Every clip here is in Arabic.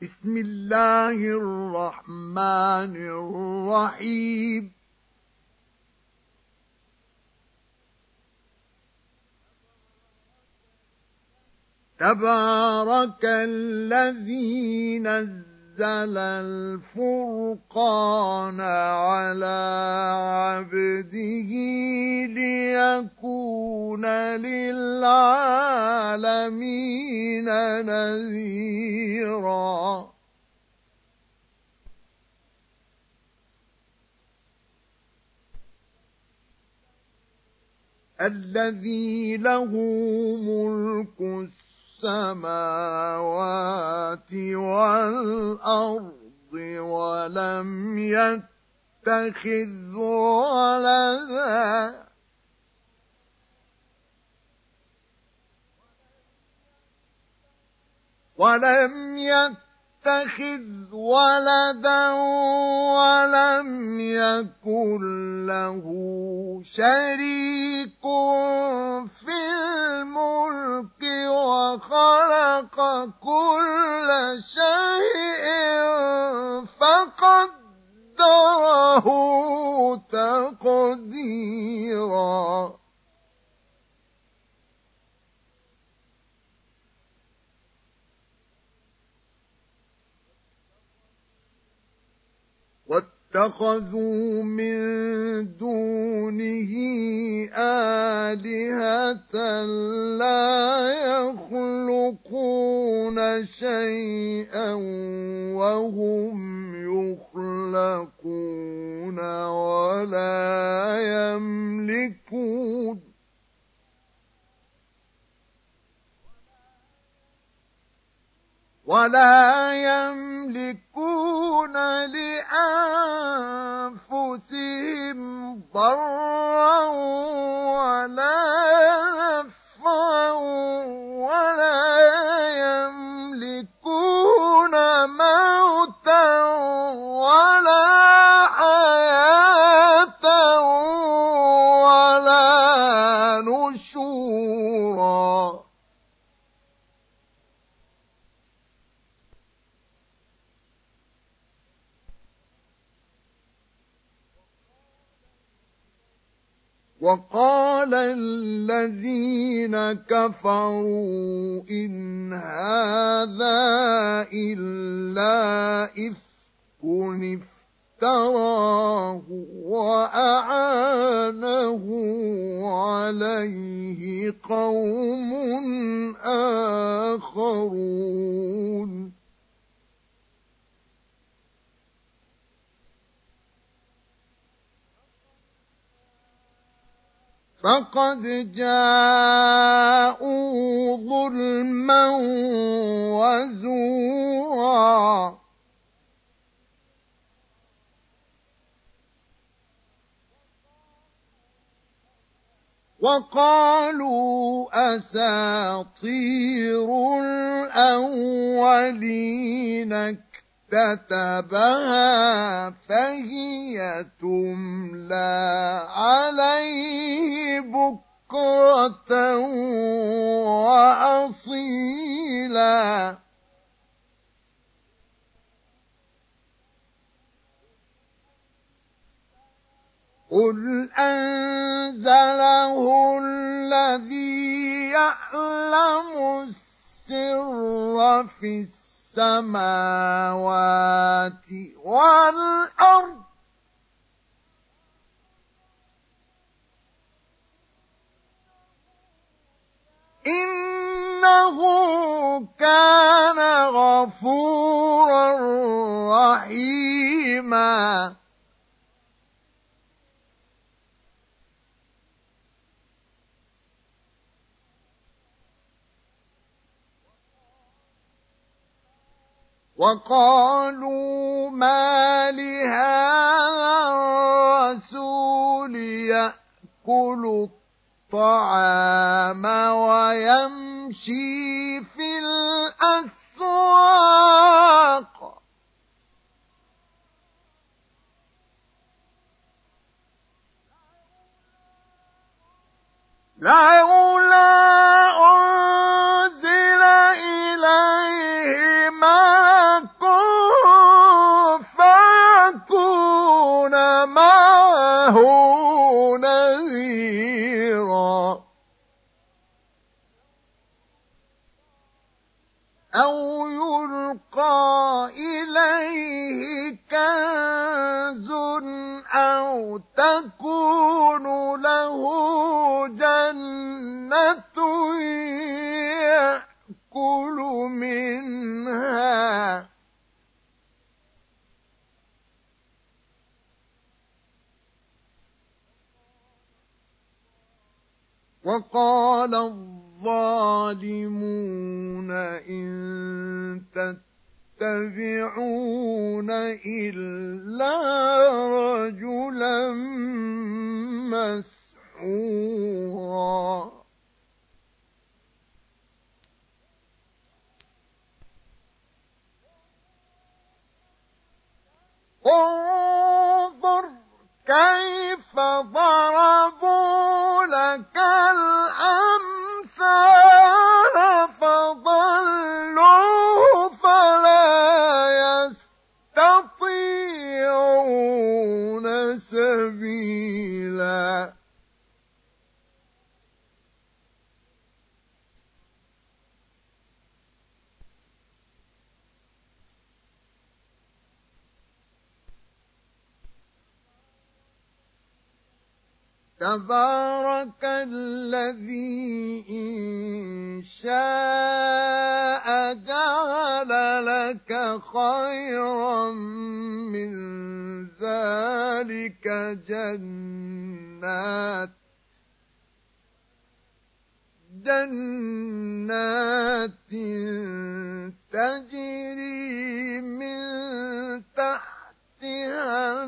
بسم الله الرحمن الرحيم تبارك الذي نزل الفرقان على عبده ليكون للعالمين نذيرا الذي له ملك السماوات والأرض ولم يتخذ ولدا ولم يكن له شريك في الملك وخلق كل شيء فقدره تقديرا واتخذوا من دونه آلهة لا يخلقون شيئا وهم يخلقون ولا يملكون لأنفسهم ضرا ولا نفعا ولا يملكون موتا ولا حياة ولا نشورا وقال الذين كفروا إن هذا إلا إفك افتراه وأعانه عليه قوم آخرون فقد جاءوا ظلما وزورا وقالوا أساطير الأولين اكتتبها فهي تملى عليه بكرة وأصيلا قل أنزله الذي يعلم السر في السماوات والأرض إنه كان غفورا رحيما وقالوا ما لهذا الرسول يأكل الطعام ويمشي في الأسواق لولا أنزل إليه ملك أو يلقى إليه كنز أو تكون له جنة يأكل منها وقال الظالمون إن تتبعون إلا رجلا مسحورا انظر كيف ضربوا لك الأمثال فضلوا فلا يستطيعون سبيلا تبارك الذي إن شاء جعل لك خيرا من ذلك جنات تجري من تحتها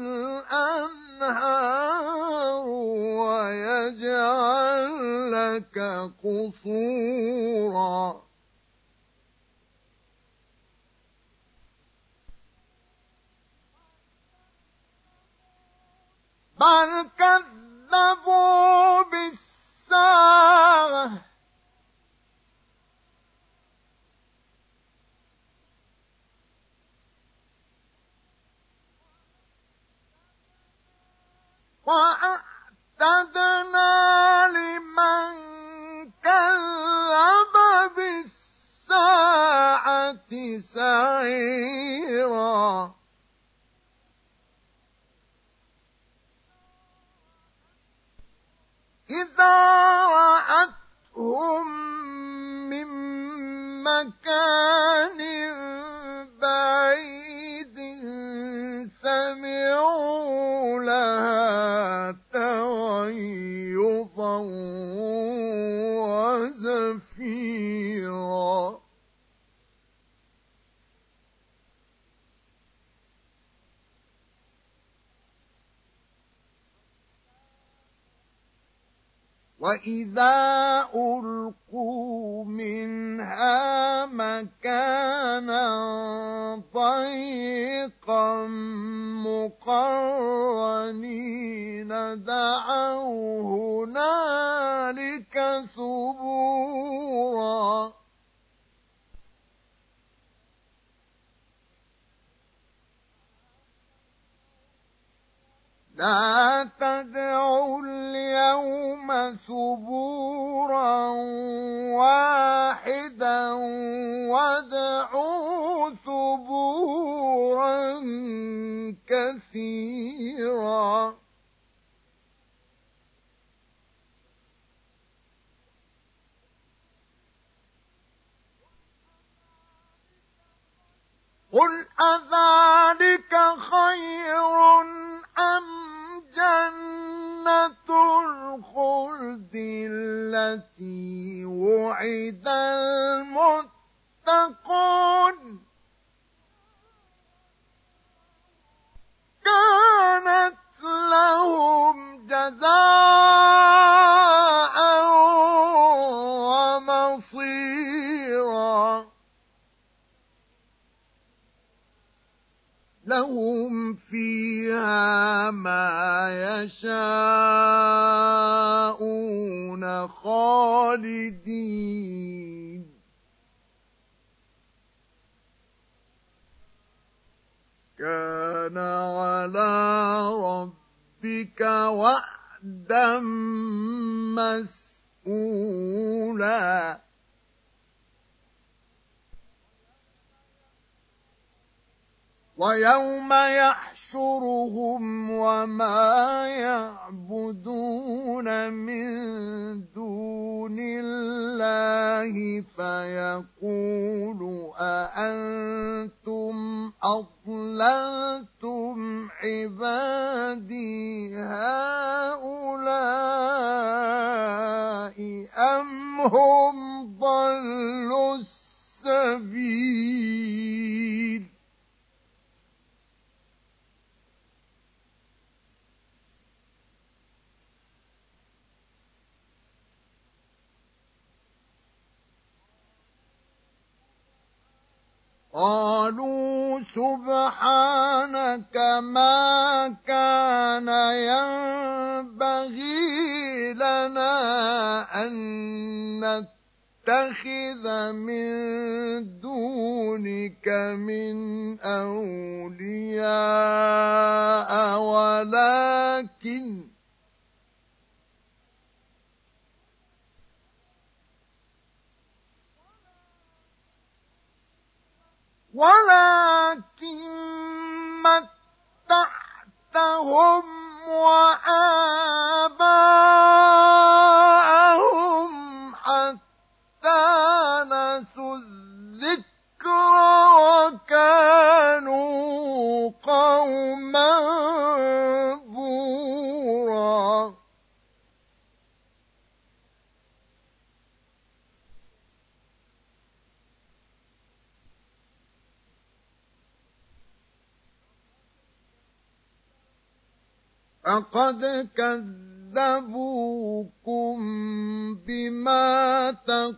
الأنهار ويجعل لك قصورا بل كذبوا بالساعة وأعتدنا لمن كذب بالساعة سعيرا إذا رأتهم من مكان بعيد سمعوا لها تغيظا وزفيرا وإذا ألقوا منها مكانا ضيقا مقرنين دعوا هنالك ثبورا لا تدعوا اليوم ثبورا واحدا وادعوا ثبورا كثيرا قل أذلك خير أم جنة الخلد التي وعد المتقون كانت لهم جزاء ومصيرا لهم فيها ما يشاءون خالدين كان على ربك وعدا مسئولا ويوم يحشرهم وما يعبدون من دون الله فيقول أأنتم أضللتم عبادي هؤلاء أم هم ضلوا السبيل قالوا سبحانك ما كان ينبغي لنا أن نتخذ من دونك من أولياء ولكن متعتهم وآباءهم حتى نسوا الذكر وكانوا قوما بورا فقد كذبوكم بما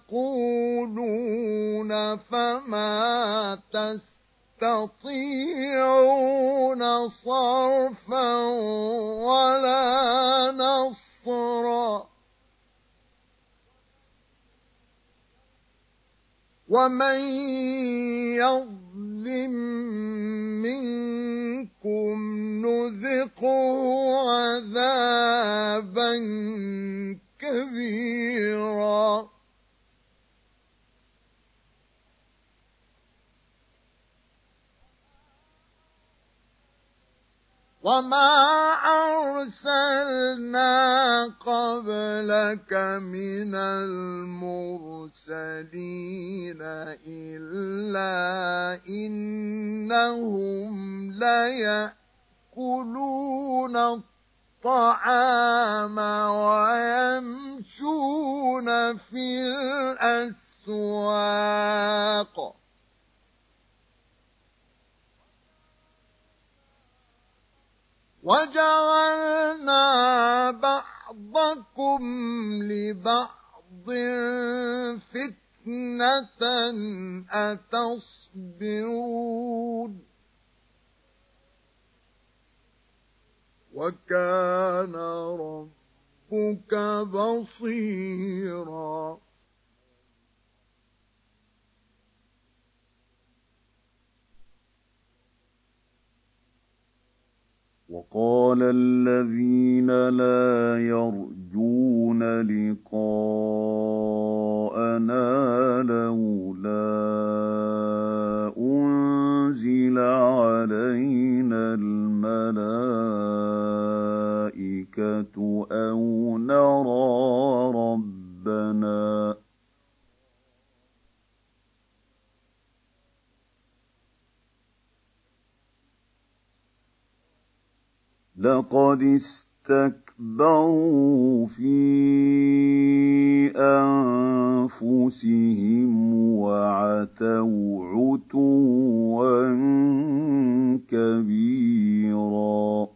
تقولون فما تستطيعون صرفا ولا نصرا ومن يظلم منكم نذقه عذابا كبيرا وما أرسلنا قبلك من المرسلين إلا إنهم ليأكلون الطعام ويمشون في الأسواق وجعلنا بعضكم لبعض فتنة أتصبرون وكان ربك بصيرا وقال الذين لا يرجون لقاءنا لولا أنزل علينا الملائكة أو نرى ربنا لقد استكبروا في أنفسهم وعتوا عتوا كبيرا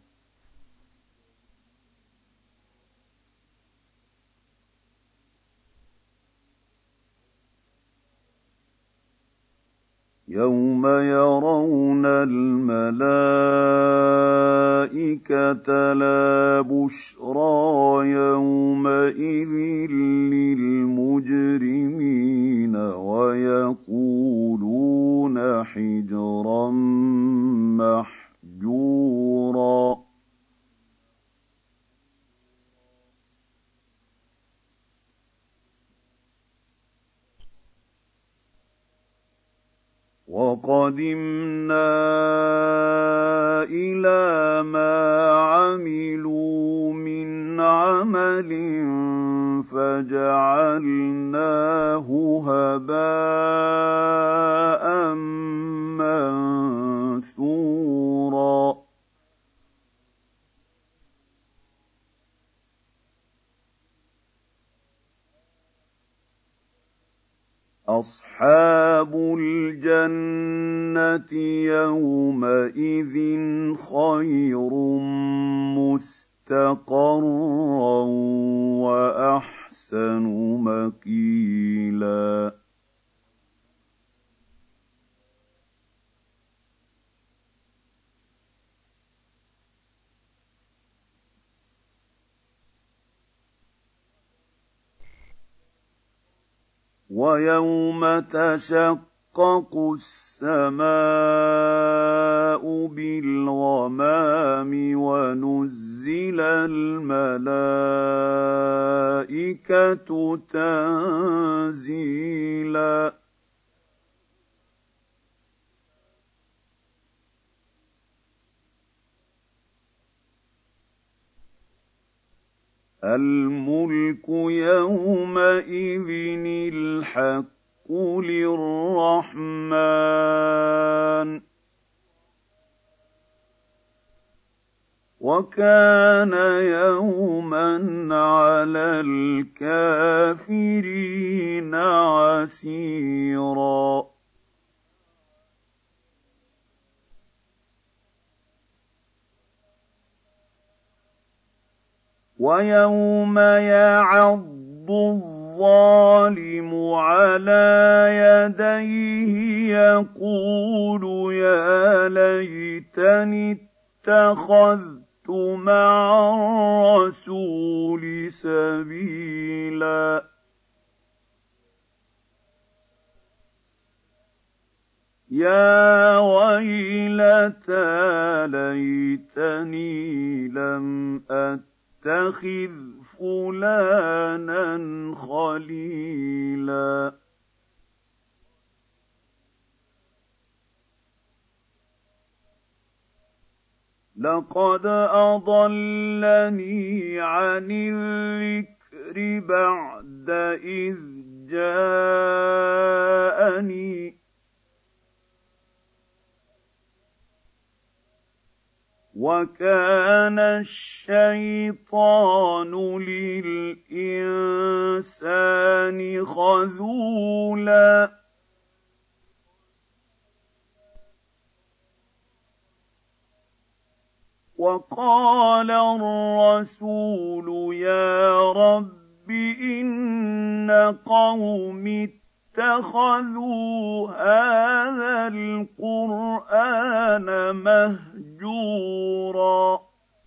يوم يرون الملائكة لا بشرى يومئذ للمجرمين ويقولون حجرا محجورا وَقَدِمْنَا إِلَىٰ مَا عَمِلُوا مِنْ عَمَلٍ فَجَعَلْنَاهُ هَبَاءً مَّنثُورًا أَصْحَابُ الْجَنَّةِ يَوْمَئِذٍ خَيْرٌ مُّسْتَقَرًّا وَأَحْسَنُ مَقِيلًا وَيَوْمَ تَشَقَّقُ السَّمَاءُ بِالْغَمَامِ وَنُزِّلَ الْمَلَائِكَةُ تَنزِيلًا الْمُلْكُ يَوْمَئِذٍ الْحَقُّ لِلرَّحْمَنِ ۚ وَكَانَ يَوْمًا عَلَى الْكَافِرِينَ عَسِيرًا وَيَوْمَ يَعَضُّ الظَّالِمُ عَلَىٰ يَدَيْهِ يَقُولُ يَا لَيْتَنِي اتَّخَذْتُ مَعَ الرَّسُولِ سَبِيلًا يَا وَيْلَتَىٰ لَيْتَنِي لَمْ أَتَّخِذْ فُلَانًا خَلِيلًا لَّقَدْ أَضَلَّنِي عَنِ الذِّكْرِ بَعْدَ إِذْ جَاءَنِي وَكَانَ الشَّيْطَانُ لِلْإِنسَانِ خَذُولًا وَقَالَ الرَّسُولُ يَا رَبِّ إِنَّ قَوْمِي اتَّخَذُوا هَٰذَا الْقُرْآنَ مَهْجُورًا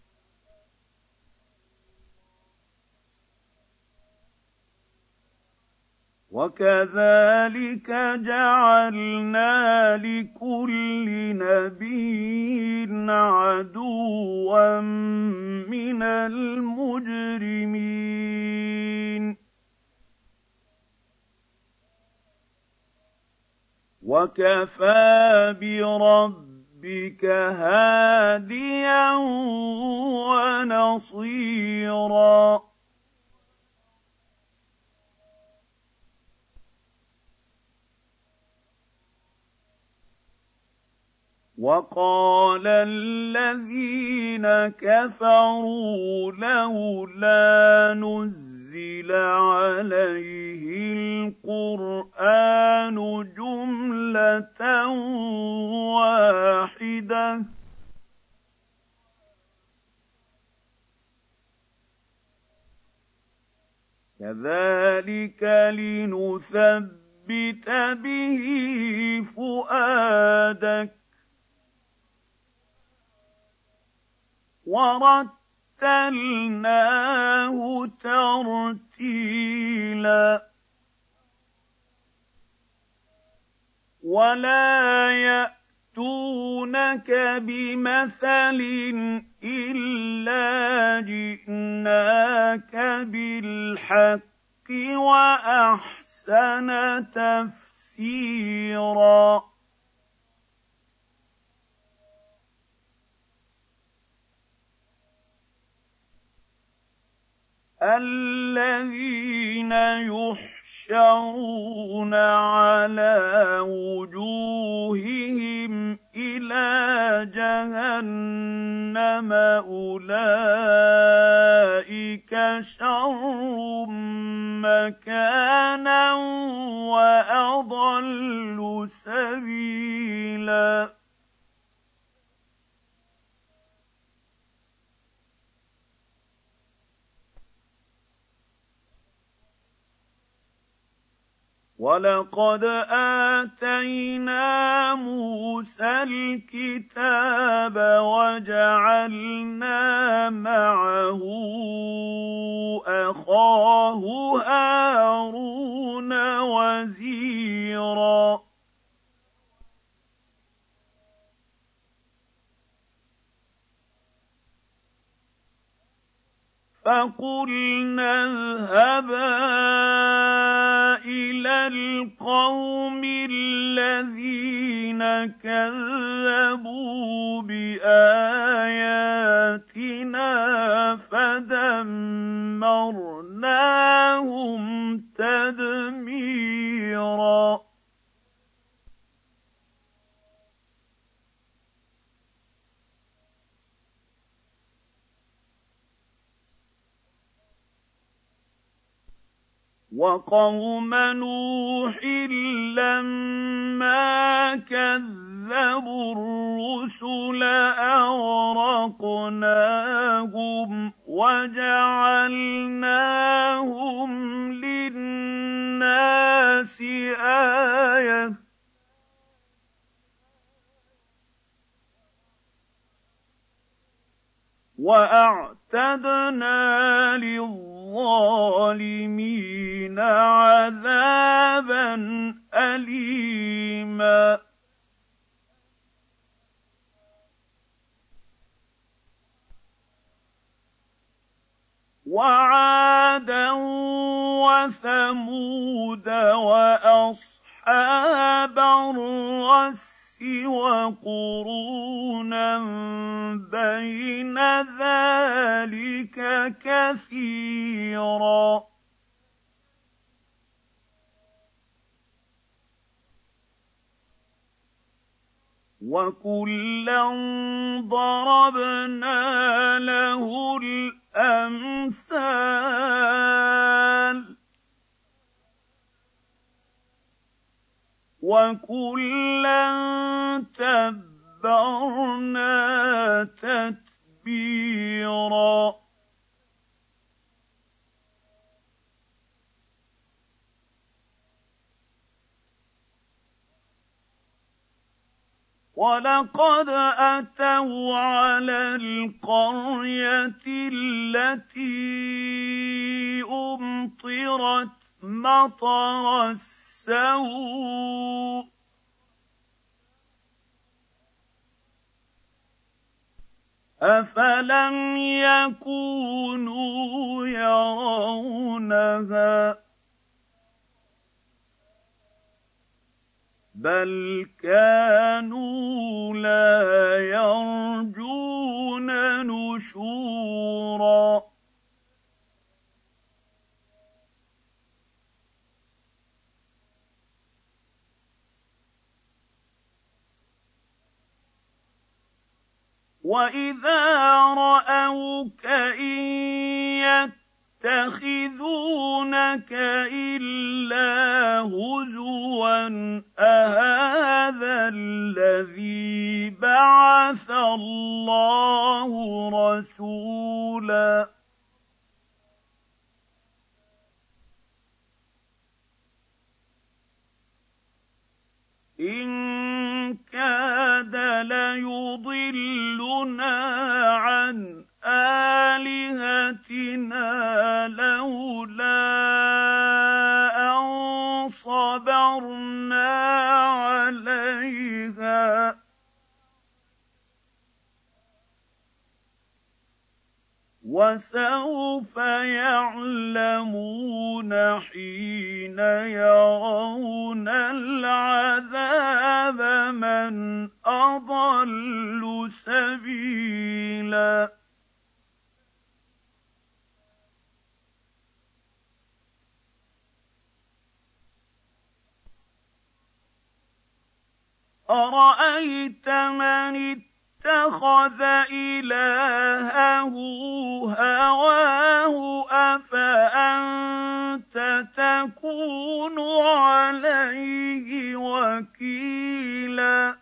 وَكَذَٰلِكَ جَعَلْنَا لِكُلِّ نَبِيٍّ عَدُوًّا مِّنَ الْمُجْرِمِينَ وَكَفَىٰ بِرَبِّكَ هَادِيًا وَنَصِيرًا وَقَالَ الَّذِينَ كَفَرُوا لَوْلَا نُزِّلَ عَلَيْهِ الْقُرْآنُ جُمْلَةً وَاحِدَةً كَذَٰلِكَ لِنُثَبِّتَ بِهِ فُؤَادَكَ وَرَتَّلْنَاهُ تَرْتِيلًا وَلَا يَأْتُونَكَ بِمَثَلٍ إِلَّا جِئْنَاكَ بِالْحَقِّ وَأَحْسَنَ تَفْسِيرًا الذين يحشرون على وجوههم إلى جهنم أولئك شر مكانا وأضل سبيلا وَلَقَدْ آتَيْنَا مُوسَى الْكِتَابَ وَجَعَلْنَا مَعَهُ أَخَاهُ هَارُونَ وَزِيرًا فَقُلْنَا اذْهَبَا إِلَى الْقَوْمِ الَّذِينَ كَذَّبُوا بِآيَاتِنَا فَدَمَّرْنَاهُمْ تَدْمِيرًا وَقَوْمَ نُوحٍ لَّمَّا كَذَّبُوا الرُّسُلَ أَغْرَقْنَاهُمْ وَجَعَلْنَاهُمْ لِلنَّاسِ آيَةً ۖ وَأَعْتَدْنَا لِلظَّالِمِينَ عَذَابًا أَلِيمًا وَعَادًا وَثَمُودَ وَأَصْحَابَ الرَّسِّ وَقُرُونًا بَيْنَ ذَٰلِكَ كَثِيرًا وَكُلًّا ضَرَبْنَا لَهُ الْأَمْثَالَ وَكُلًّا تَبَّرْنَا تَتْبِيرًا وَلَقَدْ أَتَوْا عَلَى الْقَرْيَةِ الَّتِي أُمْطِرَتْ مَطَرَ السَّوْءِ أَفَلَمْ يَكُونُوا يَرَوْنَهَا بَلْ كَانُوا لَا يَرْجُونَ نُشُورًا وَإِذَا رَأَوْكَ إِن يَتَّخِذُونَكَ إِلَّا هُزُوًا أَهَٰذَا الَّذِي بَعَثَ اللَّهُ رَسُولًا إِن كَادَ لَيُضِلُّنَا عَنْ آلِهَتِنَا لَوْلَا أَن صَبَرْنَا عَلَيْهَا ۚ وَسَوْفَ يَعْلَمُونَ حِينَ يَرَوْنَ الْعَذَابَ مَنْ أَضَلُّ سَبِيلًا أَرَأَيْتَ مَنِ اتَّخَذَ إِلَٰهَهُ هَوَاهُ أَفَأَنتَ تَكُونُ عَلَيْهِ وَكِيلًا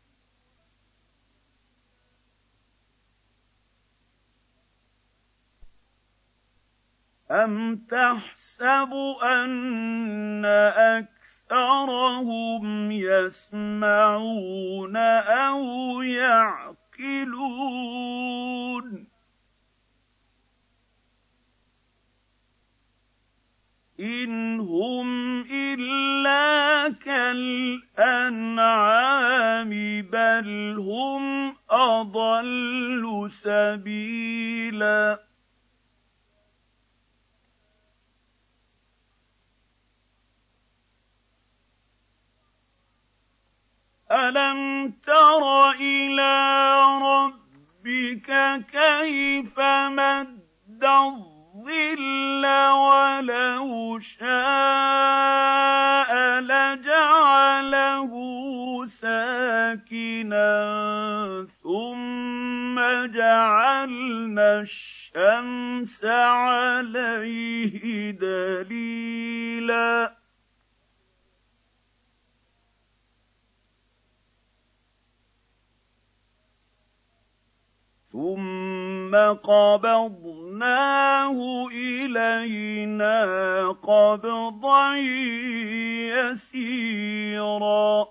أَمْ تَحْسَبُ أَنَّ أَكْثَرَهُمْ يَسْمَعُونَ أَوْ يَعْقِلُونَ إِنْ هُمْ إِلَّا كَالْأَنْعَامِ بَلْ هُمْ أَضَلُّ سَبِيلًا أَلَمْ تَرَ إِلَىٰ رَبِّكَ كَيْفَ مَدَّ الظِّلَّ وَلَوْ شَاءَ لَجَعَلَهُ سَاكِنًا ثُمَّ جَعَلْنَا الشَّمْسَ عَلَيْهِ دَلِيلًا ثُمَّ قَبَضْنَاهُ إِلَيْنَا قَبْضًا يَسِيرًا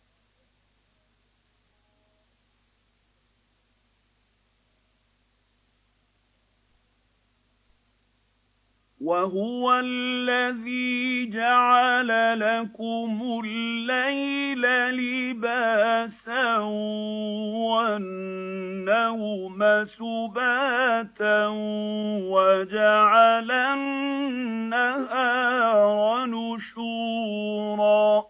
وَهُوَ الَّذِي جَعَلَ لَكُمُ اللَّيْلَ لِبَاسًا وَالنَّوْمَ سُبَاتًا وَجَعَلَ النَّهَارَ نُشُورًا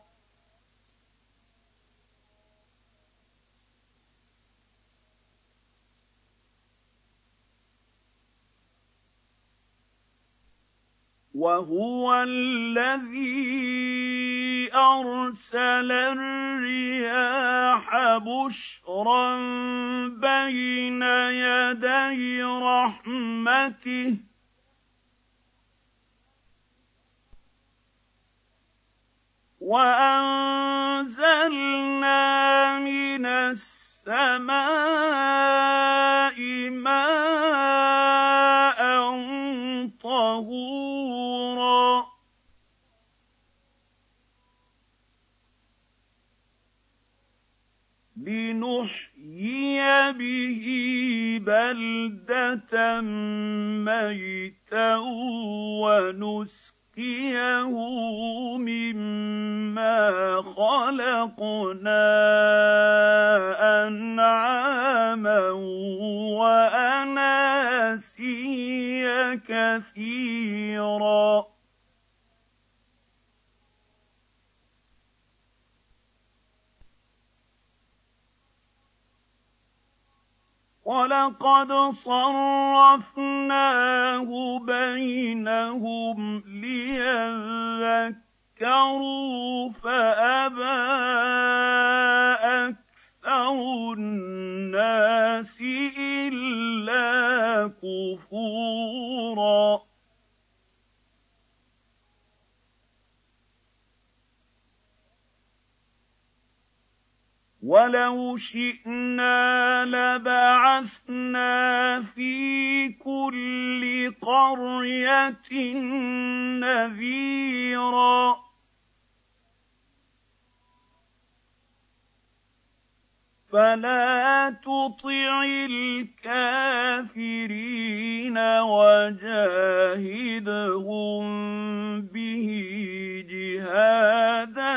وَهُوَ الَّذِي أَرْسَلَ الرِّيَاحَ بُشْرًا بَيْنَ يَدَيْ رَحْمَتِهِ وَأَنزَلْنَا مِنَ السَّمَاءِ مَاءً طَهُورًا لِّنُحْيِيَ بِهِ بَلْدَةً مَّيْتًا وَنُسْقِيَهُ مِمَّا خَلَقْنَا أَنْعَامًا وَأَنَاسِيَّ كَثِيرًا وَلَقَدْ صَرَّفْنَاهُ بَيْنَهُمْ لِيَذَّكَّرُوا فَأَبَىٰ أَكْثَرُ النَّاسِ إِلَّا كُفُورًا وَلَوْ شِئْنَا لَبَعَثْنَا فِي كُلِّ قَرْيَةٍ نَذِيرًا فَلَا تُطِعِ الْكَافِرِينَ وَجَاهِدْهُم بِهِ جِهَادًا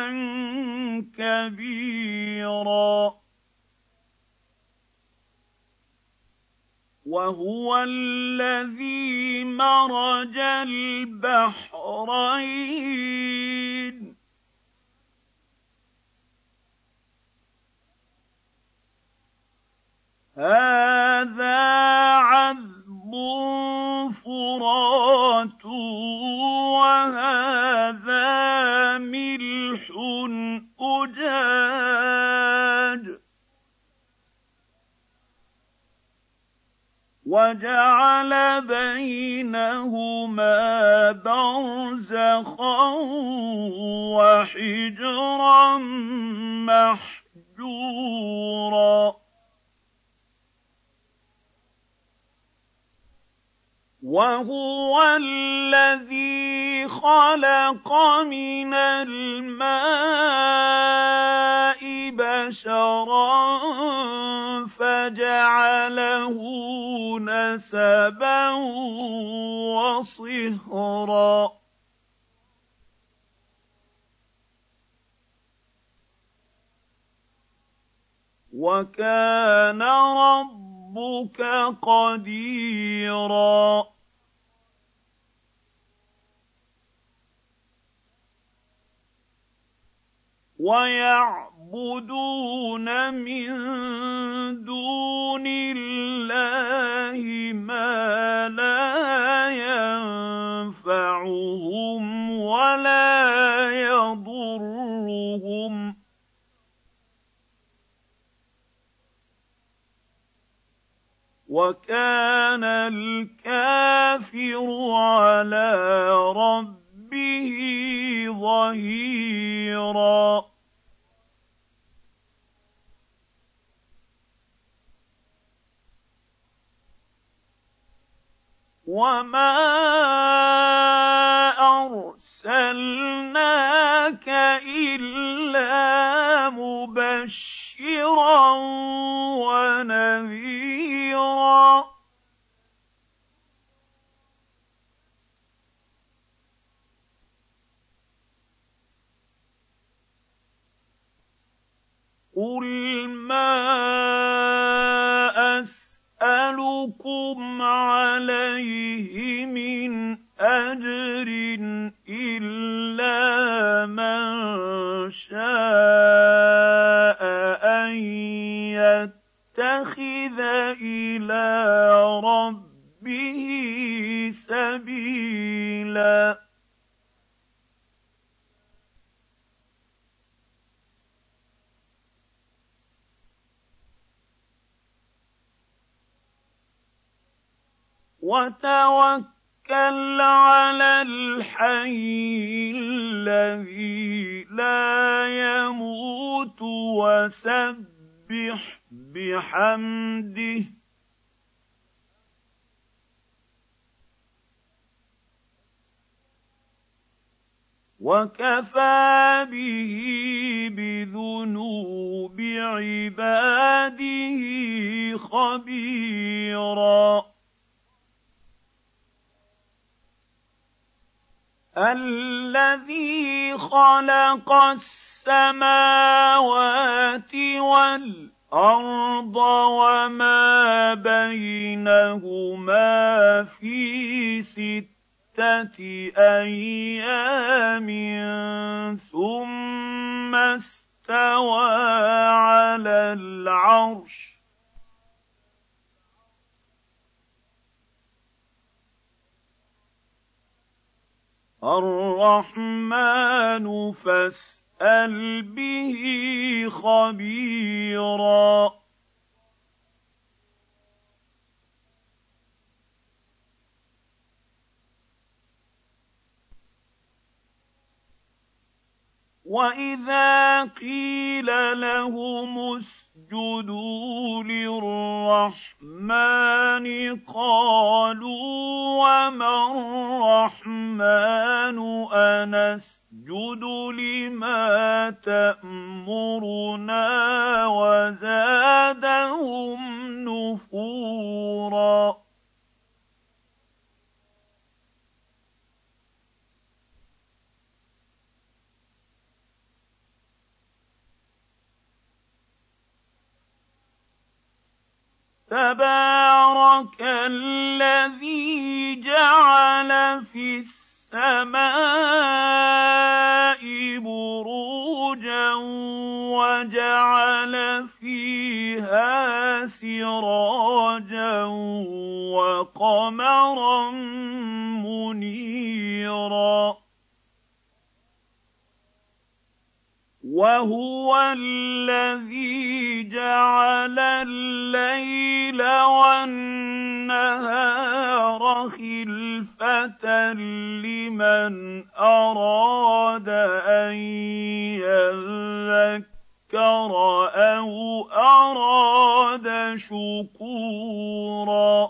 كَبِيرًا وَهُوَ الَّذِي مَرَجَ الْبَحْرَيْنِ هَٰذَا عَذْبٌ فُرَاتٌ وَهَٰذَا مِلْحٌ أُجَاجٌ وجعل بينهما برزخا وحجرا محجورا وهو الذي خلق من الماء بشرا فجعله نسبا وصهرا وكان ربك قديرا ويعبدون من دون الله ما لا ينفعهم ولا يضرهم وكان الكافر على ربه ظهيرا وما أرسلناك إلا مبشرا ونذيرا قل ما أسألكم عليه من أجر إلا من شاء أن يتخذ إلى ربه سبيلا وتوكل على الحي الذي لا يموت وسبح بحمده وكفى به بذنوب عباده خبيرا الذي خلق السماوات والأرض وما بينهما في 6 أيام ثم استوى على العرش الرحمن فاسأل به خبيرا وإذا قيل لهم اسجدوا للرحمن قالوا وما الرحمن أنسجد لما تأمرنا وزادهم نفورا تبارك الذي جعل في السماء بروجا وجعل فيها سراجا وقمرا منيرا وهو الذي جعل الليل والنهار لمن أراد أن يذكر أو أراد شكورا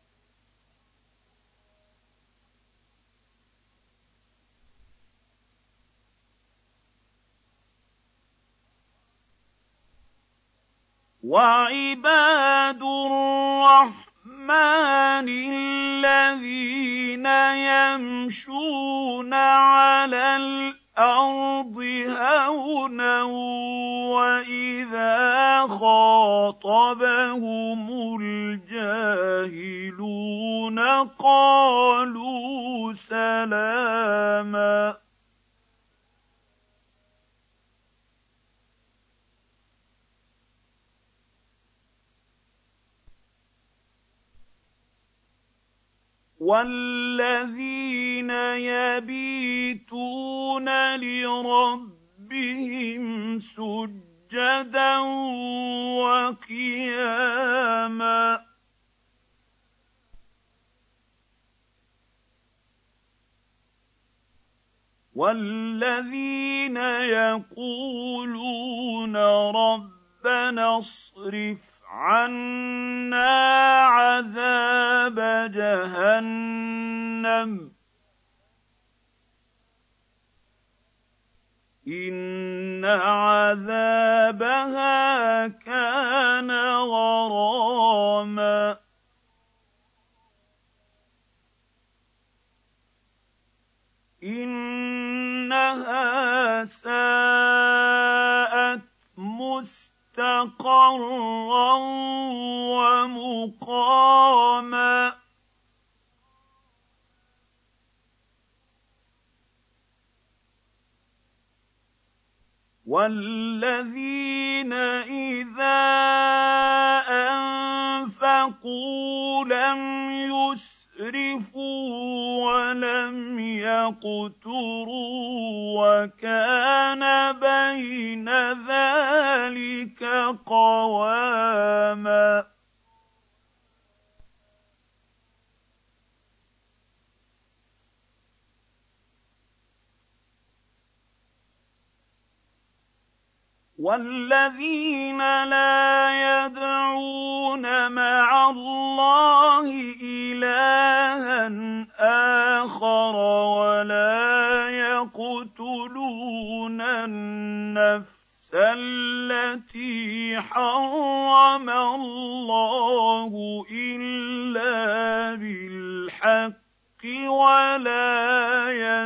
وعباد الرحمن الذين يمشون على الأرض هونا وإذا خاطبهم الجاهلون قالوا سلاما والذين يبيتون لربهم سجدا وقياما والذين يقولون ربنا اصرف عنا عذاب جهنم إن عذابها كان غراما إنها ساءت مستقرا ومقاما والذين إذا أنفقوا لم يسرفوا ولم يقتروا وكان بين ذلك قواما والذين لا يدعون مع الله إلها آخر ولا يقتلون النفس التي حرم الله إلا بالحق ولا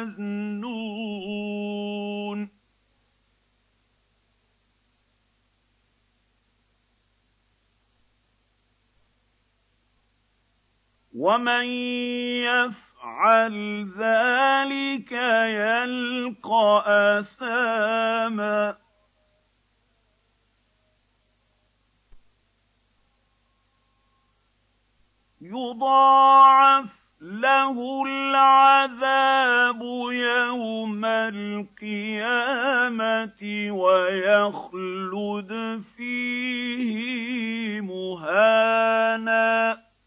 يزنون ومن يفعل ذلك يلقى أثاما يضاعف له العذاب يوم القيامة ويخلد فيه مهانا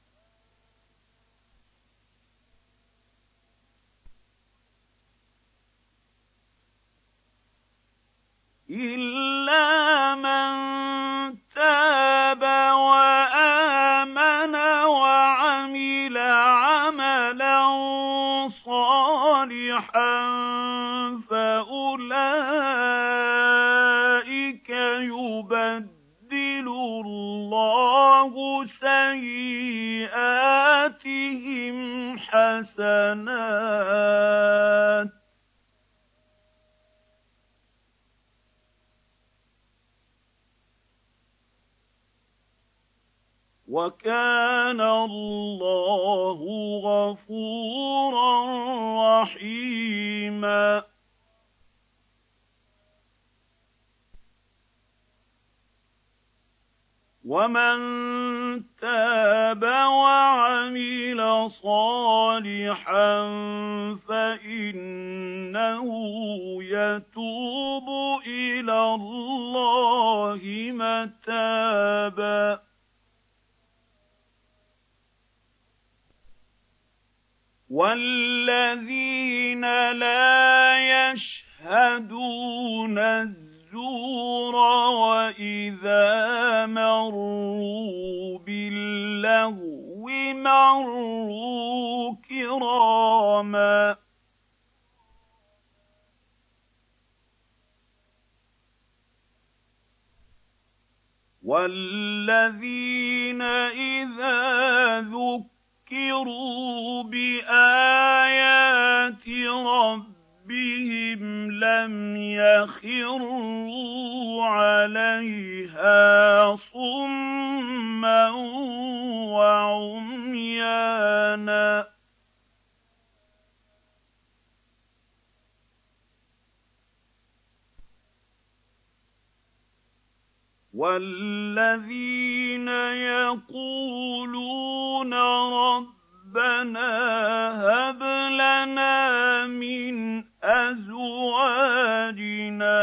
إلا من تاب وآمن وعمل عملا صالحا فأولئك يبدل الله سيئاتهم حسنات وكان الله غفورا رحيما ومن تاب وعمل صالحا فإنه يتوب إلى الله متابا وَالَّذِينَ لَا يَشْهَدُونَ الزُّورَ وَإِذَا مَرُّوا بِاللَّغْوِ مَرُّوا كِرَامًا وَالَّذِينَ إِذَا ذُكِّرُوا بِآيَاتِ رَبِّهِمْ لَمْ يَخِرُّوا عَلَيْهَا صُمًّا وَعُمْيَانًا وَالَّذِينَ يَقُولُونَ رَبَّنَا هَبْ لَنَا مِنْ أَزْوَاجِنَا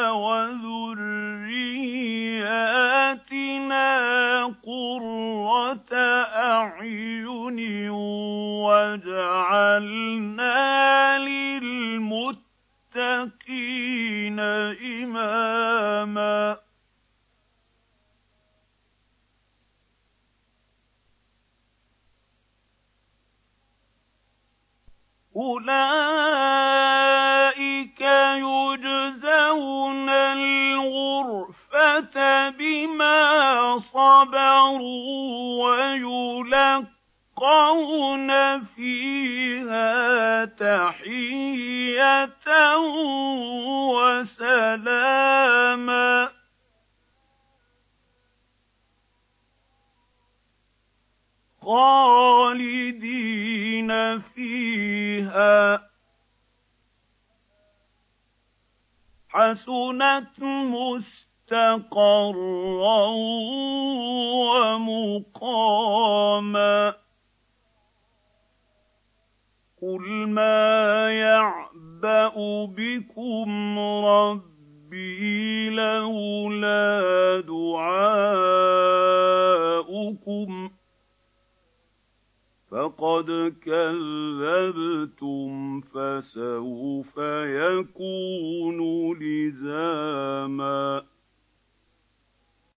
وَذُرِّيَّاتِنَا قُرَّةَ أَعْيُنٍ وَاجْعَلْنَا لِلْمُتَّقِينَ إِمَامًا أُولَٰئِكَ يُجْزَوْنَ الْغُرْفَةَ بِمَا صَبَرُوا وَيُلَقَّوْنَ فِيهَا تَحِيَّةً وَسَلَامًا خَالِدِينَ فِيهَا حَسُنَتْ مُسْتَقَرًّا وَمُقَامًا قُلْ مَا يَعْبَأُ بِكُمْ رَبِّي لَوْلَا دُعَاؤُكُمْ فَقَدْ كَذَّبْتُمْ فَسَوْفَ يَكُونُ